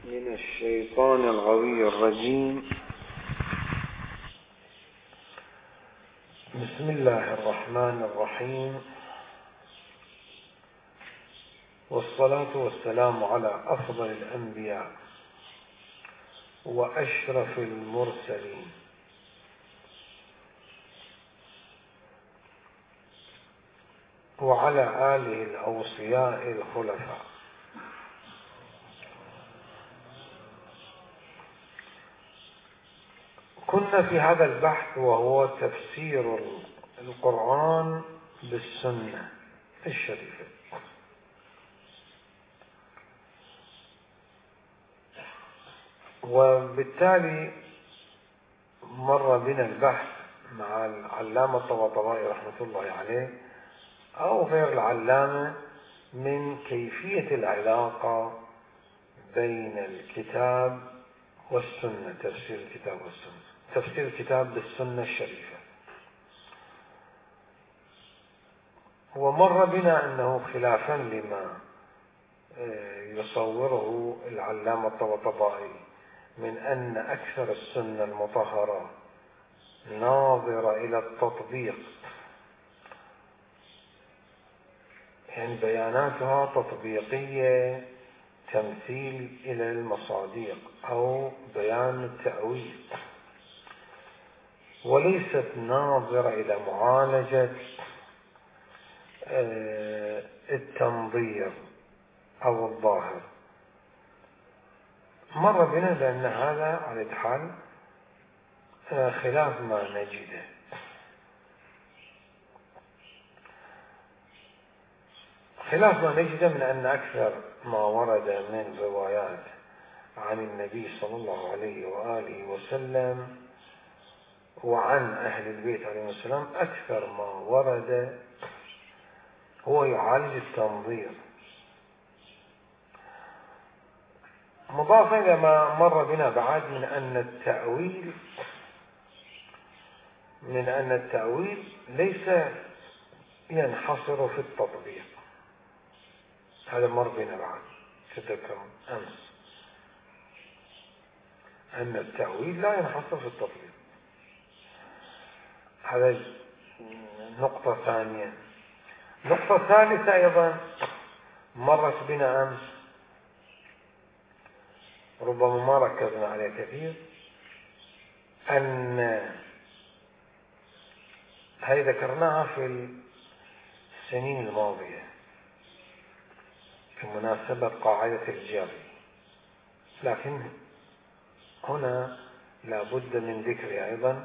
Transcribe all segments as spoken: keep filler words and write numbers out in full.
من الشيطان الغوي الرجيم. بسم الله الرحمن الرحيم، والصلاة والسلام على أفضل الأنبياء وأشرف المرسلين وعلى آله الأوصياء الخلفاء. كنا في هذا البحث وهو تفسير القرآن بالسنة الشريفة. وبالتالي مر بنا البحث مع العلامة الطباطبائي رحمة الله عليه أو غير العلامة من كيفية العلاقة بين الكتاب والسنة، تفسير الكتاب والسنة، تفسير الكتاب بالسنة الشريفة. ومر بنا أنه خلافا لما يصوره العلامة الطباطبائي من أن أكثر السنة المطهرة ناظرة إلى التطبيق، يعني بياناتها تطبيقية، تمثيل إلى المصادق أو بيان التأويل، وليست ناظرة إلى معالجة التنظير أو الظاهر. مر بنا بأن هذا على الحال خلاف ما نجده. خلاف ما نجده من أن أكثر ما ورد من روايات عن النبي صلى الله عليه وآله وسلم وعن أهل البيت عليهم السلام، أكثر ما ورد هو يعالج التنظير، مضافا إلى ما مر بنا بعد من أن التأويل من أن التأويل ليس ينحصر في التطبيق. هذا مر بنا بعد، تذكرون أمس أن التأويل لا ينحصر في التطبيق. هذا نقطة ثانية. نقطة ثالثة أيضا مرت بنا أمس، ربما ما ركزنا عليه كثير، أن هذه ذكرناها في السنين الماضية في مناسبة قاعدة الجري، لكن هنا لا بد من ذكرها أيضا،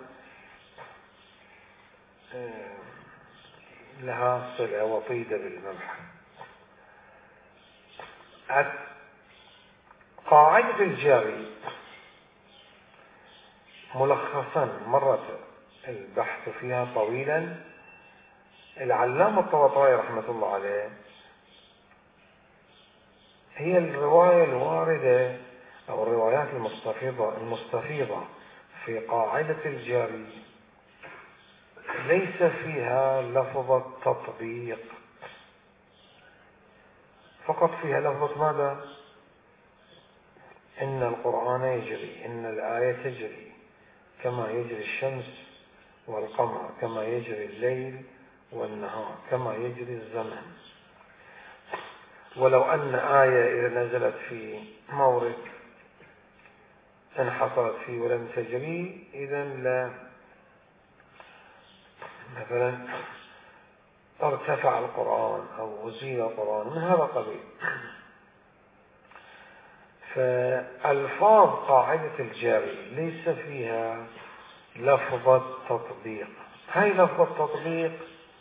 لها صلة وطيدة بالمبحث. قاعدة الجري ملخصا مرت البحث فيها طويلا. العلامة الطباطبائي رحمة الله عليه هي الرواية الواردة أو الروايات المستفيضة المستفيضة في قاعدة الجري ليس فيها لفظة تطبيق، فقط فيها لفظة ماذا؟ إن القرآن يجري، إن الآية تجري كما يجري الشمس والقمر، كما يجري الليل والنهار، كما يجري الزمن. ولو أن آية إذا نزلت في مورد انحصرت فيه ولم تجري، إذا لا، مثلا ارتفع القرآن أو أزيل القرآن من هذا القبيل. فألفاظ قاعدة الجري ليس فيها لفظة تطبيق. هاي لفظة تطبيق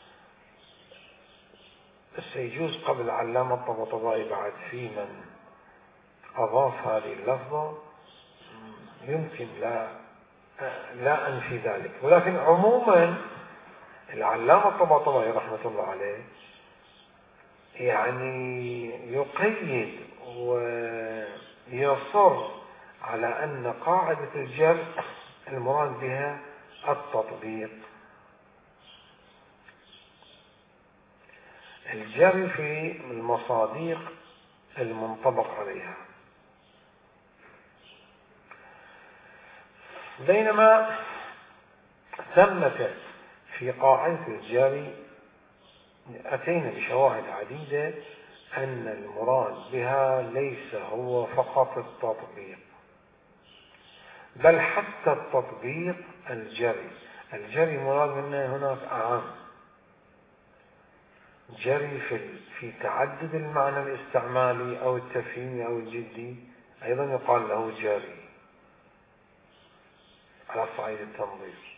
سيجوز قبل العلامة الطباطبائي بعد في من أضاف هذه اللفظة، يمكن لا لا أنفي ذلك، ولكن عموما العلامة الطباطبائي رحمة الله عليه يعني يقيد ويصر على أن قاعدة الجر المراد بها التطبيق. الجر في المصادق المنطبق عليها، بينما ثمة في قاعدة الجري أتينا بشواهد عديدة أن المراد بها ليس هو فقط التطبيق، بل حتى التطبيق الجري. الجري مراد منه هناك أعم، جري في في تعدد المعنى الاستعمالي أو التفهيمي أو الجدي أيضا يقال له جري على صعيد التنظير.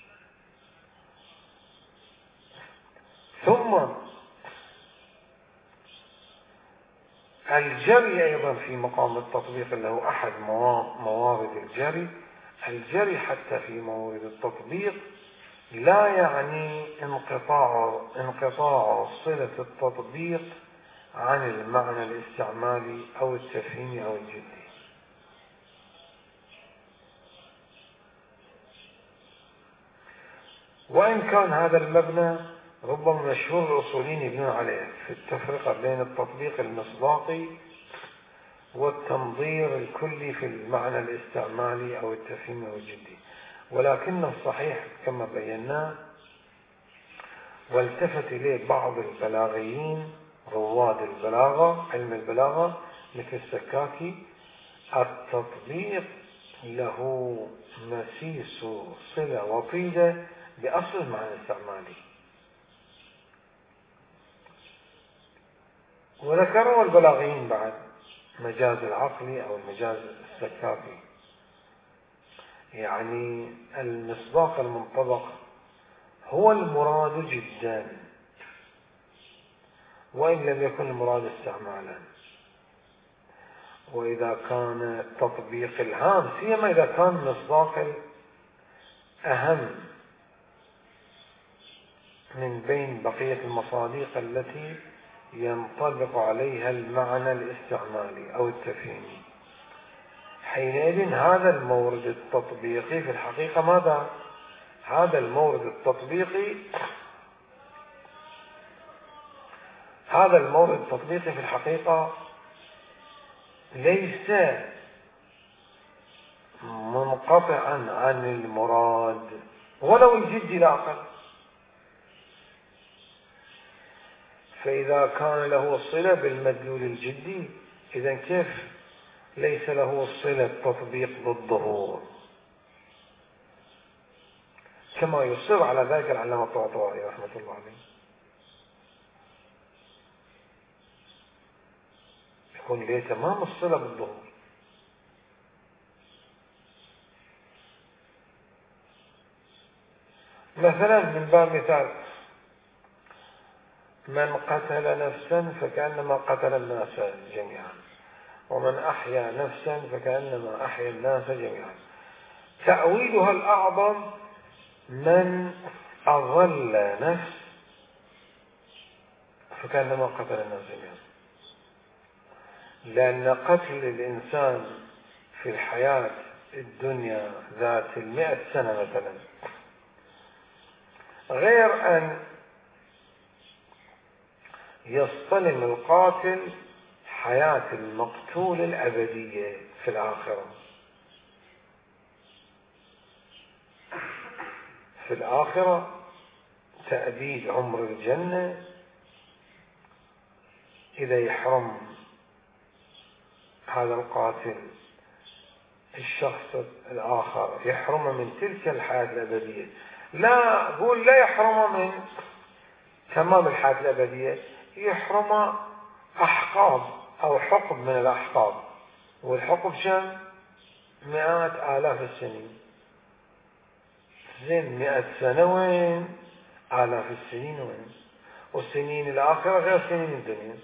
ثم الجري أيضا في مقام التطبيق اللي هو أحد موارد الجري. الجري حتى في مورد التطبيق لا يعني انقطاع انقطاع صلة التطبيق عن المعنى الاستعمالي أو التفهيمي أو الجدي. وإن كان هذا المبنى ربما مشهور الأصوليين يبنون عليه في التفرقة بين التطبيق المصداقي والتنظير الكلي في المعنى الاستعمالي أو التفهيمي أو الجدي، ولكن الصحيح كما بيناه والتفت إليه بعض البلاغيين رواد البلاغة علم البلاغة مثل السكاكي، التطبيق له مسيس صلة وطيدة بأصل المعنى الاستعمالي. وذكروا البلاغيين بعد مجاز العقلي أو المجاز السكاكي، يعني المصداق المنطبق هو المراد جدا وإن لم يكن المراد استعمالا. وإذا كان التطبيق الهام سيما إذا كان المصداق أهم من بين بقية المصادق التي ينطبق عليها المعنى الاستعمالي أو التفهيمي، حينئذ هذا المورد التطبيقي في الحقيقة ماذا؟ هذا المورد التطبيقي هذا المورد التطبيقي في الحقيقة ليس منقطعا عن المراد ولو الجدي لا أقل. فإذا كان له صلة بالمدلول الجدي إذن كيف ليس له صلة تطبيق بالظهور، كما يصر على ذلك العلامة الطباطبائي رحمة الله عليه. يكون له تمام الصلة بالظهور. مثلا من باب مثال، من قتل نفسا فكأنما قتل الناس جميعا، ومن أحيا نفسا فكأنما أحيا الناس جميعا. تأويلها الأعظم من أضل نفس فكأنما قتل الناس جميعا، لأن قتل الإنسان في الحياة الدنيا ذات المئة سنة مثلا غير أن يصطلم القاتل حياة المقتول الأبدية في الآخرة. في الآخرة تأبيد عمر الجنة، إذا يحرم هذا القاتل الشخص الآخر يحرم من تلك الحياة الأبدية، لا قول لا يحرم من تمام الحياة الأبدية، يحرم أحقاب أو حقب من الأحقاب، والحقب شان مئات آلاف السنين. زين مئة سنة وين؟ آلاف السنين وين؟ والسنين الآخرة غير سنين الدنيا،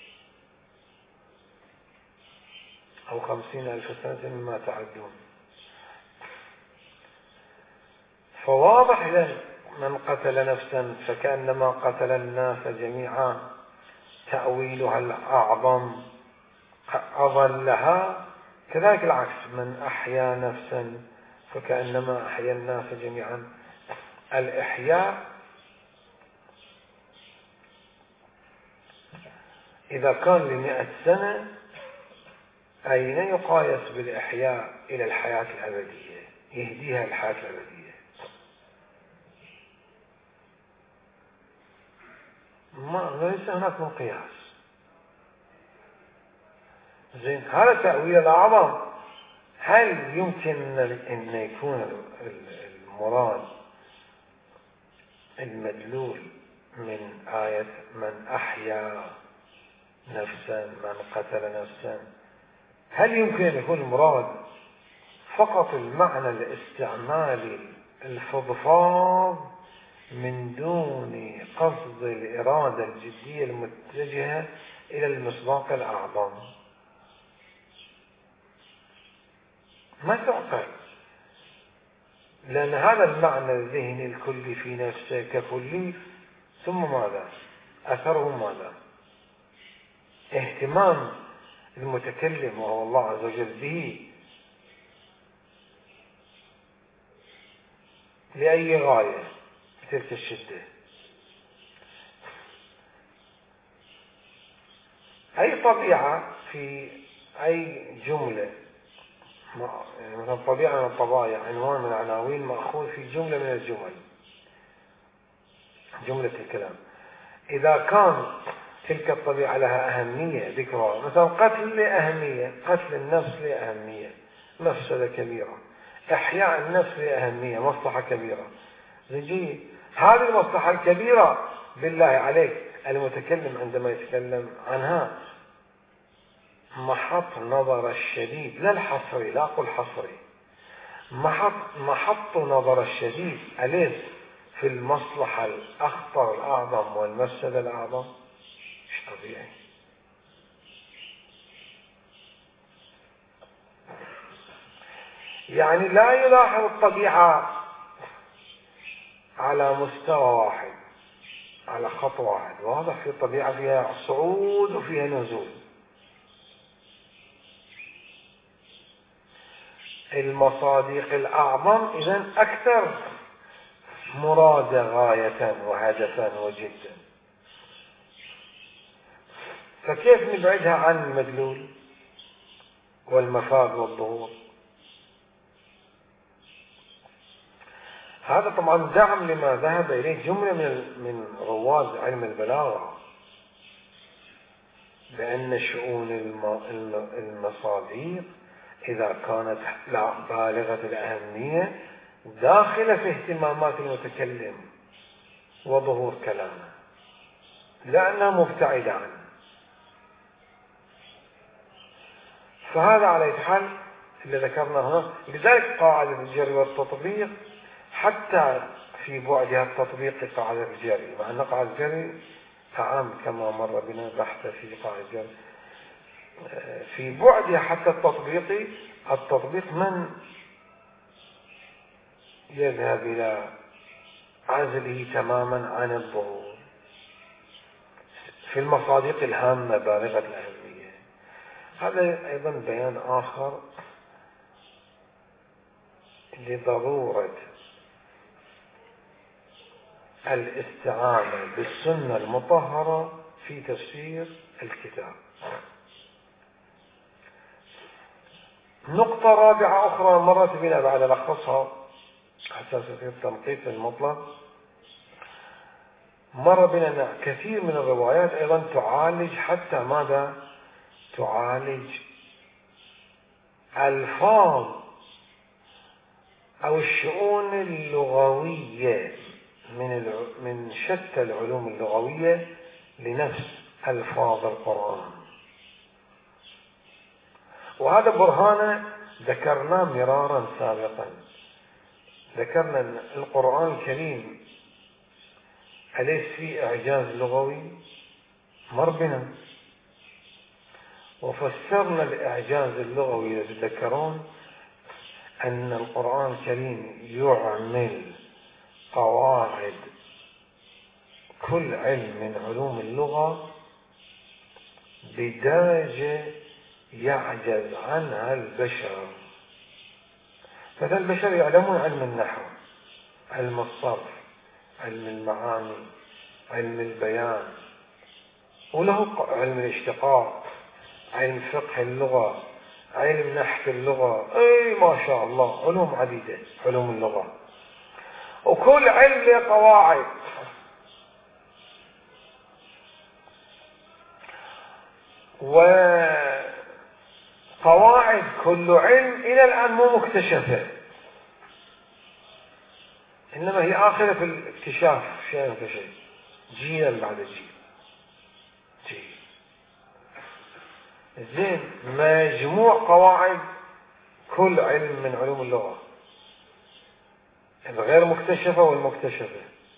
أو خمسين ألف سنة مما تعدون. فواضح إذن من قتل نفسا فكأنما قتل الناس جميعا تأويلها الأعظم أضلها، كذلك العكس من أحيا نفسا فكأنما أحيا الناس جميعا. الإحياء إذا كان لمئة سنة أين يقايس بالإحياء إلى الحياة الأبدية؟ يهديها الحياة الأبدية. ما ليس هناك مقياس. زين، هذا تأويل الأعظم. هل يمكن أن يكون المراد المدلول من آية من أحيا نفسا من قتل نفسا، هل يمكن أن يكون المراد فقط المعنى الاستعمالي الفضفاض من دون قصد الإرادة الجدية المتجهة إلى المصداق الأعظم؟ ما تعقل، لأن هذا المعنى الذهني الكلي في نفسه ككلي، ثم ماذا؟ أثره ماذا؟ اهتمام المتكلم وهو الله عز وجل به لأي غاية تلك الشدة. أي طبيعة في أي جملة، مثلا طبيعة من الطبائع، عنوان من العناوين مأخوذ في جملة من الجمل، جملة الكلام، إذا كان تلك الطبيعة لها أهمية ذكرها، مثلا قتل لأهمية، قتل النفس لأهمية، مفسدة كبيرة، إحياء النفس لأهمية، مصلحة كبيرة. نجي هذه المصلحة الكبيرة بالله عليك المتكلم عندما يتكلم عنها محط نظر الشديد، لا الحصري، لا أقول حصري، محط, محط نظر الشديد أليس في المصلحة الأخطر الأعظم والمفسدة الأعظم؟ مش طبيعي. يعني لا يلاحظ الطبيعة على مستوى واحد، على خط واحد، واضح في الطبيعة فيها صعود وفيها نزول. المصادق الأعظم إذن أكثر مرادة غاية وهدفا وجدا، فكيف نبعدها عن المدلول والمفاد والظهور؟ هذا طبعا دعم لما ذهب إليه جملة من من رواد علم البلاغة، بأن شؤون المصادق إذا كانت بالغة الأهمية داخلة في اهتمامات المتكلم وظهور كلامه، لأنها مبتعدة عنه. فهذا على حال اللي ذكرنا هنا. لذلك قاعدة الجري والتطبيق حتى في بعدها التطبيق لقاعدة الجري، مع أن قاعدة الجري عام كما مر بنا بحث في قاعدة الجري، في بعدها حتى التطبيقي، التطبيق من يذهب إلى عزله تماما عن الظهور في المصادق الهامة بالغة الأهمية. هذا أيضا بيان آخر لضرورة الاستعانة بالسنة المطهرة في تفسير الكتاب. نقطة رابعة أخرى مرت بنا بعد لخصها حساسية التنقيط المطلق، مر بنا أن كثير من الروايات أيضا تعالج حتى ماذا؟ تعالج ألفاظ أو الشؤون اللغوية من من شتى العلوم اللغوية لنفس ألفاظ القرآن. وهذا برهان ذكرناه مرارا سابقا، ذكرنا أن القرآن الكريم أليس فيه إعجاز لغوي؟ مر بنا وفسرنا الإعجاز اللغوي، إذا تذكرون أن القرآن الكريم يعمل قواعد كل علم من علوم اللغة بدرجة يعجز عنها البشر. مثلا البشر يعلمون علم النحو، علم الصرف، علم المعاني، علم البيان، وله علم الاشتقاق، علم فقه اللغة، علم نحت اللغة، اي ما شاء الله علوم عديدة، علوم اللغة، وكل علم له قواعد. وقواعد كل علم إلى الآن مو مكتشفة، إنما هي آخرة في الاكتشاف شيء فشيء، جيلا بعد جيل جيل. زين، مجموع قواعد كل علم من علوم اللغة، الغير مكتشفة والمكتشفة،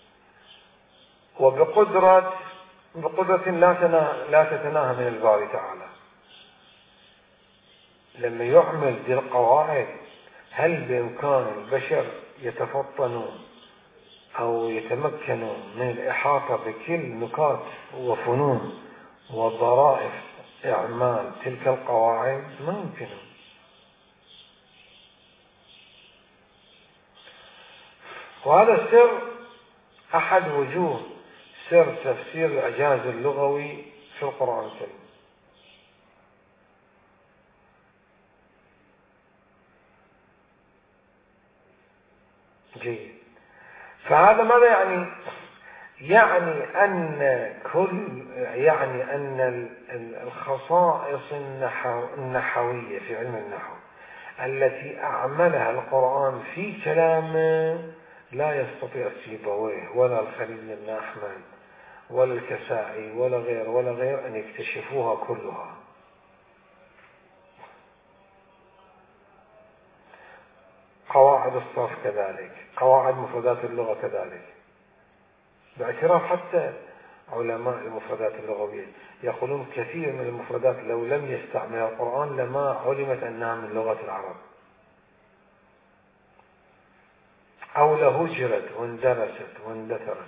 وبقدرة بقدرة لا لا تتناهى من الباري تعالى. لما يعمل ذي القواعد، هل بإمكان البشر يتفطنوا أو يتمكنوا من الإحاطة بكل نقاط وفنون وظرائف إعمال تلك القواعد؟ ما يمكن. وهذا السر أحد وجوه سر تفسير الإعجاز اللغوي في القرآن الكريم. جيد. فهذا ماذا يعني؟ يعني أن كل يعني أن الخصائص النحوية في علم النحو التي أعملها القرآن في كلامه لا يستطيع سيبويه ولا الخليل بن أحمد ولا الكسائي ولا غير ولا غير أن يكتشفوها كلها. قواعد الصرف كذلك، قواعد مفردات اللغة كذلك، باعتراف حتى علماء المفردات اللغوية يقولون كثير من المفردات لو لم يستعملها القرآن لما علمت أنها من لغة العرب، أو لهجرت واندرست واندثرت.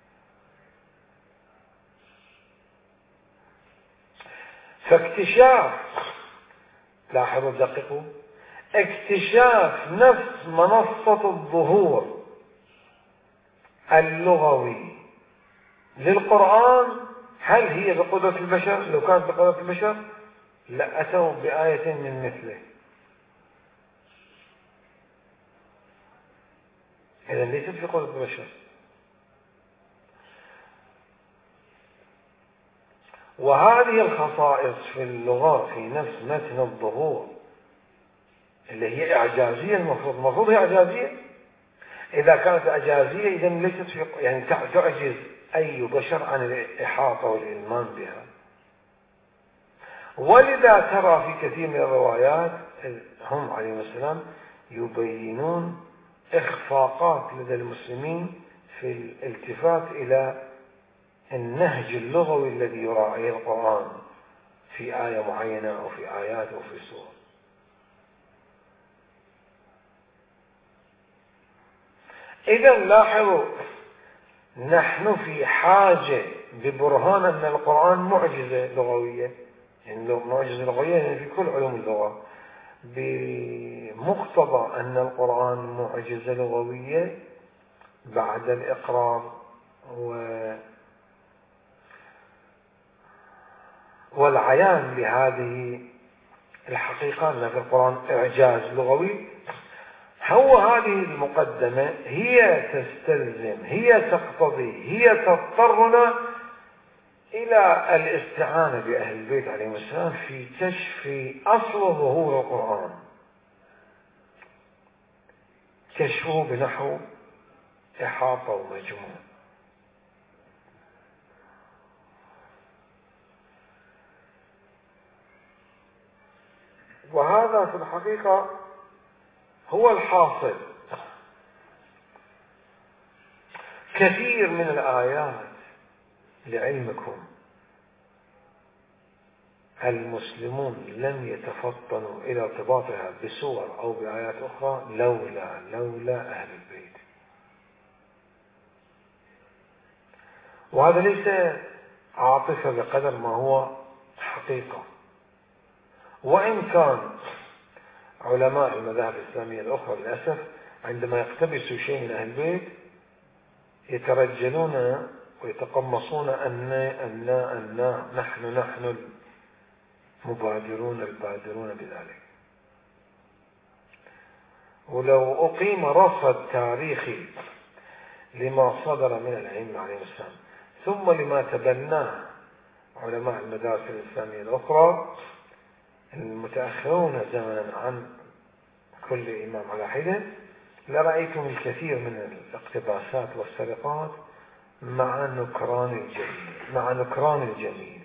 فاكتشاف، لاحظوا دققوا، اكتشاف نفس منصة الظهور اللغوي للقرآن، هل هي بقدرة البشر؟ لو كانت بقدرة البشر لأتوا بآية من مثله. إذا ليست بقدرة البشر. وهذه الخصائص في اللغة في نفس متن الظهور اللي هي إعجازية، المفروض المفروض هي إعجازية. إذا كانت إعجازية إذا ليست في يعني تعجز أي بشر عن الإحاطة والإلمام بها. ولذا ترى في كثير من الروايات هم عليهم السلام يبينون إخفاقات لدى المسلمين في الالتفات إلى النهج اللغوي الذي يراعيه القرآن في آية معينة أو في آيات أو في سور. إذا لاحظوا، نحن في حاجة ببرهان أن القرآن معجزة لغوية، يعني معجزة لغوية يعني في كل علوم اللغة، بمقتضى أن القرآن معجزة لغوية بعد الإقرار و والعيان بهذه الحقيقة أن في القرآن إعجاز لغوي. هو هذه المقدمة هي تستلزم، هي تقتضي، هي تضطرنا إلى الاستعانة بأهل البيت عليهم السلام في كشف أصل ظهور القرآن، كشفه بنحو إحاطة ومجموع. وهذا في الحقيقة هو الحاصل. كثير من الآيات لعلمكم المسلمون لم يتفطنوا إلى ارتباطها بسور أو بآيات أخرى لولا لولا أهل البيت. وهذا ليس عاطفة بقدر ما هو حقيقة. وإن كان علماء المذاهب الإسلامية الأخرى للأسف عندما يقتبسوا شيء من أهل البيت يترجلون ويتقمصون أن أن أن نحن نحن المبادرون البادرون بذلك. ولو أقيم رصد تاريخي لما صدر من الأئمة عليهم السلام ثم لما تبناه علماء المدارس الإسلامية الأخرى المتأخرون زمنا عن كل إمام على حدة، لرأيتم الكثير من الاقتباسات والسرقات مع نكران الجميل مع نكران الجميل.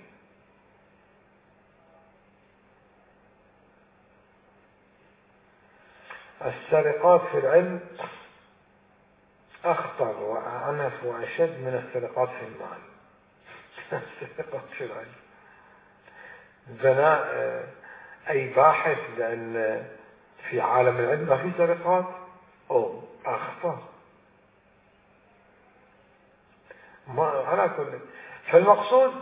السرقات في العلم أخطر وأعنف وأشد من السرقات في المال. السرقات في العلم بناء أي باحث لأن في عالم العلم ما في سرقات أو أخطر ما على كل. فالمقصود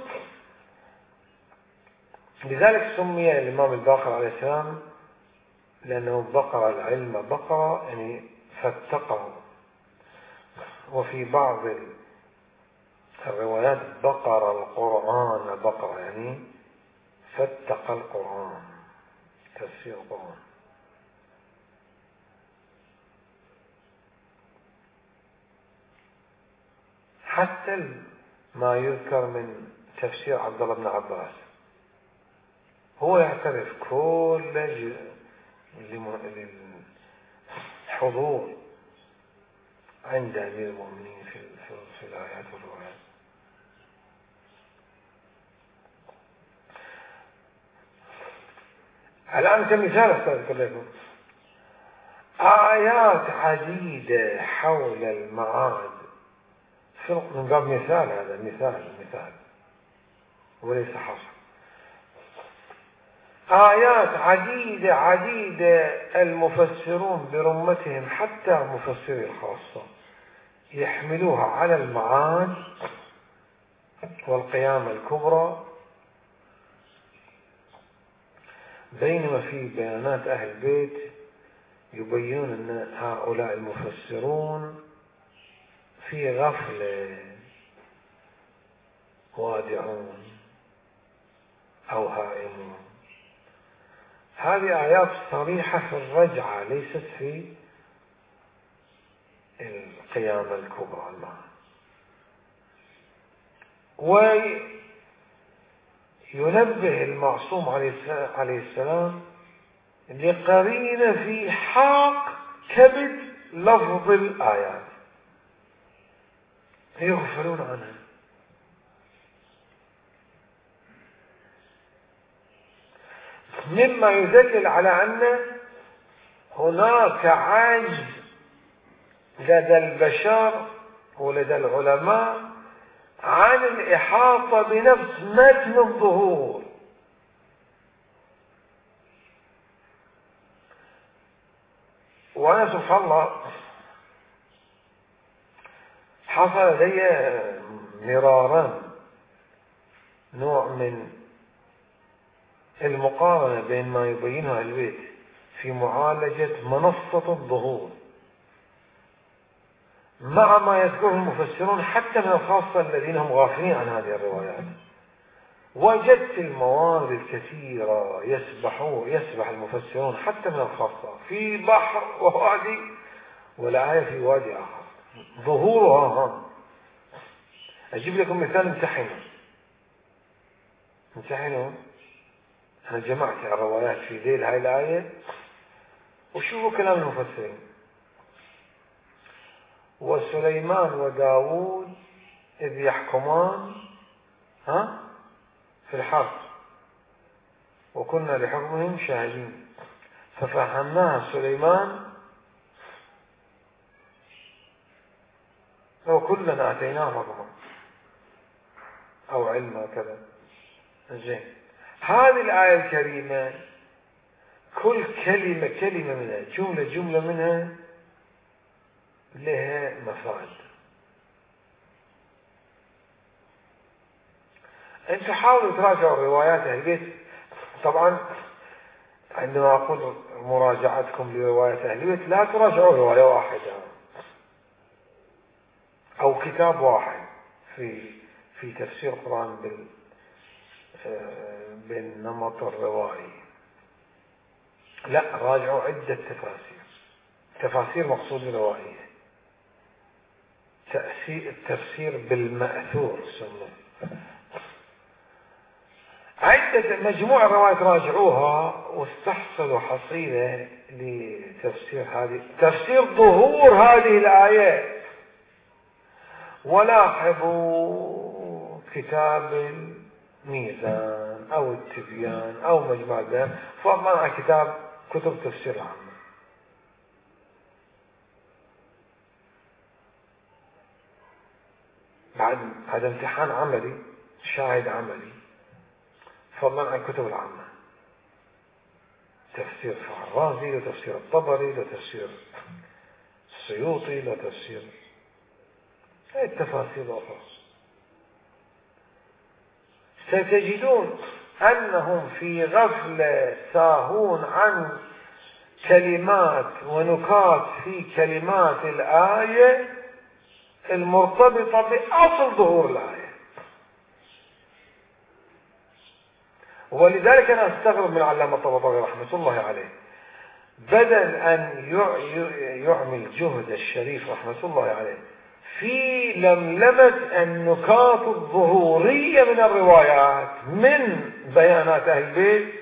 لذلك سمي الإمام الباقر عليه السلام لأنه بقر العلم بقرة يعني فاتقه. وفي بعض الروايات بقر القرآن بقرة يعني فاتق القرآن، تفسير القرآن. حتى ما يذكر من تفسير عبد الله بن عباس هو يعترف كل للحضور عند أمير المؤمنين في في الآيات والروايات. الآن كمثال أستاذ لكم آيات عديدة حول المعاد من باب مثال، هذا مثال مثال وليس حصر. آيات عديدة عديدة المفسرون برمتهم حتى مفسري الخاصة يحملوها على المعاد والقيامة الكبرى، بينما في بيانات أهل البيت يبينون أن هؤلاء المفسرون في غفلة وادعون أو هائمون. هذه آيات صريحة في الرجعة ليست في القيامة الكبرى المعنى. وينبه المعصوم عليه السلام لقرينة في حاق كبد لفظ الآيات يغفلون عنها. مما يدلل على أن هناك عجز لدى البشر ولدى العلماء عن الإحاطة بنفس متن الظهور. وأنا سبحان الله حصل لي مرارا نوع من المقارنة بين ما يبينها البيت في معالجة منصة الظهور مع ما يذكره المفسرون حتى من الخاصة الذين هم غافلين عن هذه الروايات. وجدت الموارد الكثيرة يسبحون يسبح المفسرون حتى من الخاصة في بحر ووادي والآية في وادي آخر ظهورها ها. أجيب لكم مثال امتحنوا امتحنوا أنا جمعت الروايات في ذيل هاي الآية وشوفوا كلام المفسرين. وسليمان وداود إذ يحكمان ها في الحرب وكنا لحكمهم شاهدين ففهمناها سليمان وكلنا آتيناه حكما أو علما كذا. زين هذه الآية الكريمة كل كلمة كلمة منها جملة جملة منها لها مفاد. انتوا حاولوا تراجعوا روايات أهل البيت. طبعا عندما أقول مراجعتكم لروايات أهل البيت لا تراجعوا رواية واحدة أو كتاب واحد في في تفسير القرآن بال بالنمط الروائي. لا راجعوا عدة تفاسير تفاسير مقصود الروائية، التفسير بالمأثور سموه. عدة مجموعة روايات راجعوها واستحصلوا حصيلة لتفسير هذه تفسير ظهور هذه الآيات. ولاحظوا كتاب الميزان أو التبيان أو مجمع البيان، فضلا عن كتاب كتب تفسير العامة. بعد هذا امتحان عملي، شاهد عملي، فضلا عن كتب العامة، تفسير الرازي وتفسير الطبري وتفسير السيوطي وتفسير هذه التفاسير الأخرى. ستجدون أنهم في غفلة ساهون عن كلمات ونكات في كلمات الآية المرتبطة بأصل ظهور الآية. ولذلك أنا أستغرب من العلامة الطباطبائي رحمة الله عليه، بدل أن يعمل جهد الشريف رحمة الله عليه في لملمة النكات الظهورية من الروايات من بيانات أهل البيت،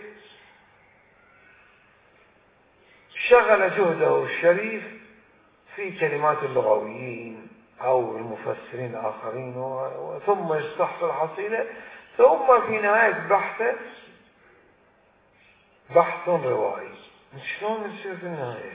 شغل جهده الشريف في كلمات اللغويين أو المفسرين الآخرين، ثم يستحصل حصيلة، ثم في نهاية بحثه بحث روائي. شلون يصير في النهاية؟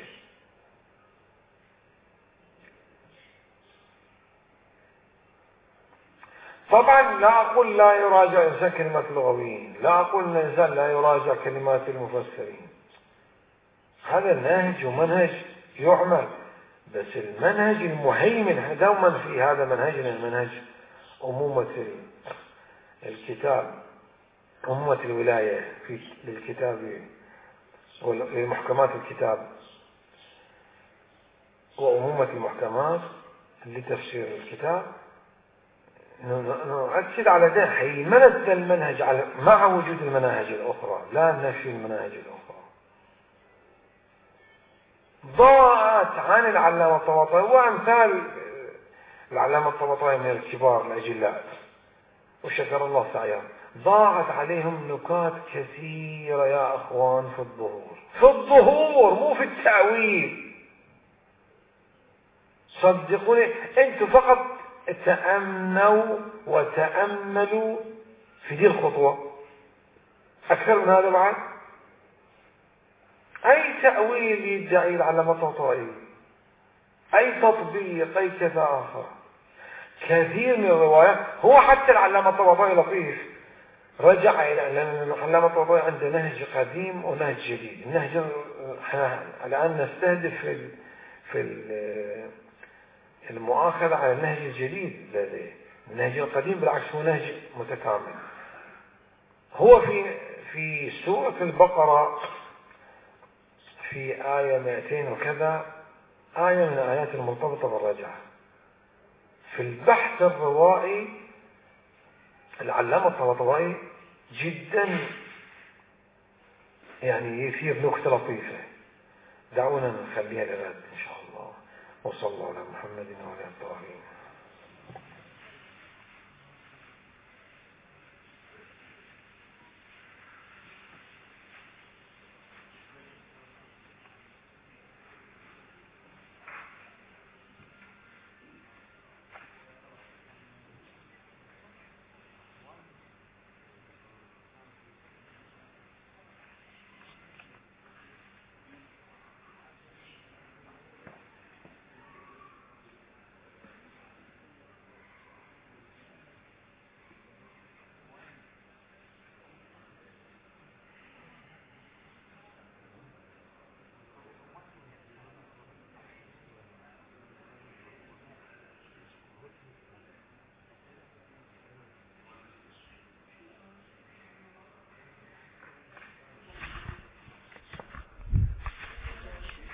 طبعا لا أقول لا يراجع إنسان كلمات اللغويين، لا أقول إن الإنسان لا يراجع كلمات المفسرين، هذا نهج ومنهج يعمل، بس المنهج المهيمن دوما في هذا منهجنا منهج أمومة الكتاب، أمومة الولاية في للكتاب ولمحكمات الكتاب، وأمومة المحكمات لتفسير الكتاب. نؤكد على ده هيمنة المنهج على مع وجود المناهج الأخرى، لا نفي المناهج الأخرى. ضاعت عن العلامة الطباطبائي وأمثال العلامة الطباطبائي من الكبار الأجلاء وشكر الله سعيهم، ضاعت عليهم نكات كثيرة يا أخوان في الظهور، في الظهور مو في التأويل. صدقوني أنتم فقط تأمنوا وتأملوا في دي الخطوة، أكثر من هذا بعد أي تأويل يدعي العلامة الطباطبائي، أي تطبيق، أي كذا آخر. كثير من الروايات، هو حتى العلامة الطباطبائي لطيف رجع إلى لأن العلامة الطباطبائي عنده نهج قديم ونهج جديد. النهج الآن نستهدف في في المؤاخذة على النهج الجديد لديه. النهج القديم بالعكس هو نهج متكامل. هو في في سورة البقرة في آية مئتين وكذا، آية من الآيات المرتبطة بالرجعة، في البحث الروائي العلامة الطباطبائي جدا يعني يثير نكتة لطيفة. دعونا نخليها لغد إن شاء الله. وصلى الله على محمد وعلى آله.